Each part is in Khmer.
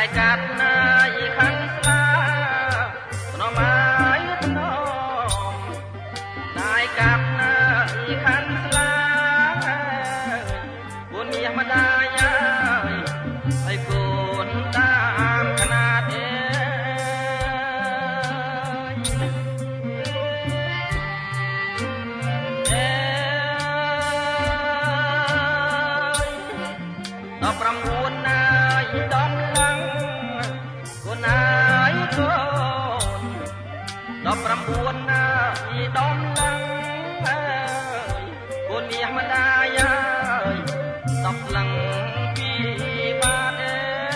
កាត់ណាយខាន់ស្លានំអាយថ្នមតែកាត់ណាយខាន់ស្លាគូនមាសម្ដាយហើយកូនតាមຂະຫນາດទេ19ណាយដំឡាំងកូនណាយកូន19ណាយដំឡាំងអើយកូនមាសម្ដាយអើយ10លឹងពីបាទអើ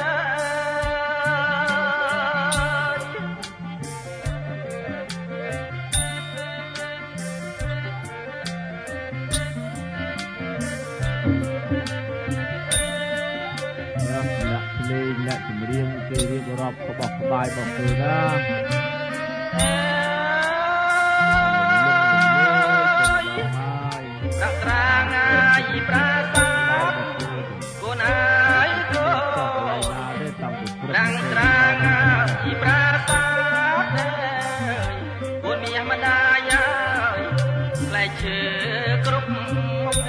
អ្នកចម្រៀងគេរៀបរាប់ក្បោះក្បាយរបស់គេណាត្រាងអាយប្រាសាទកូនអាយកូនត្រាងអាយប្រាសាទកូនមាសម្ដាយអើយផ្លែឈើគ្រប់មុខ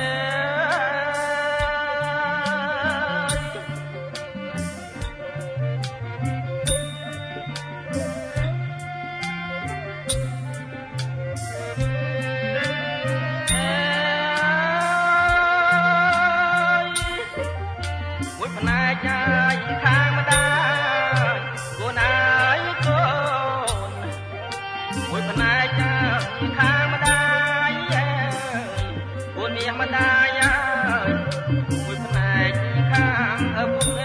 ខាងម្ដាយកូនអាយកូនមួយផ្នែកខាងម្ដាយកូនមាសម្ដាយមួយផ្នែកខាងឪពុក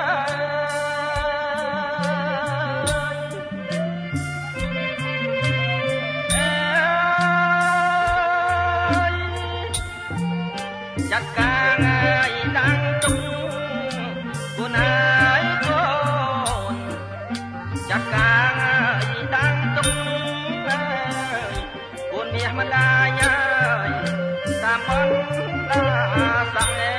ចាត់ការឲ្យតាំងទុកកូនអាយកូនចាត់ការឲ្យតាំងទុកកូនមាសម្ដាយអើយតាមបណ្ដាសង្ឃអើ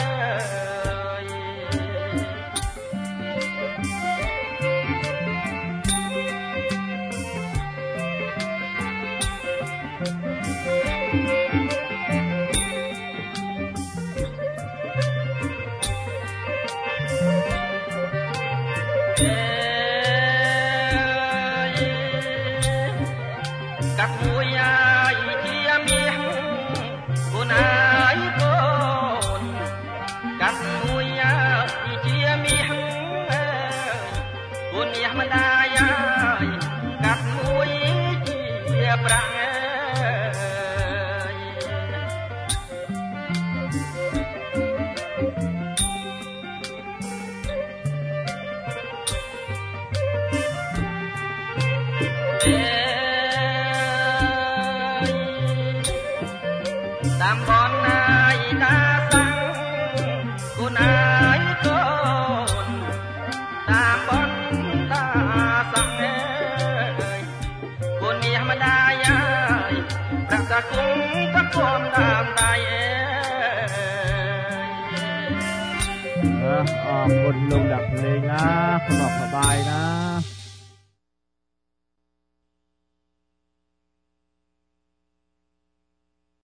កាត់មួយអាយជាមាសកូនអាយកូនកាត់មួយអាយជាមាសកូនមាសម្ដាយអើយកាត់មួយជាប្រាក់តាមបនណាយតាសាំងកូនអាយកូនតាមបនតាសាំងកូនមាសម្ដាយអើយប្រាក់តាគុំតាគុំតាមដៃអរគុណលោកដាក់ភ្លេងណាក្បោះក្បាយណា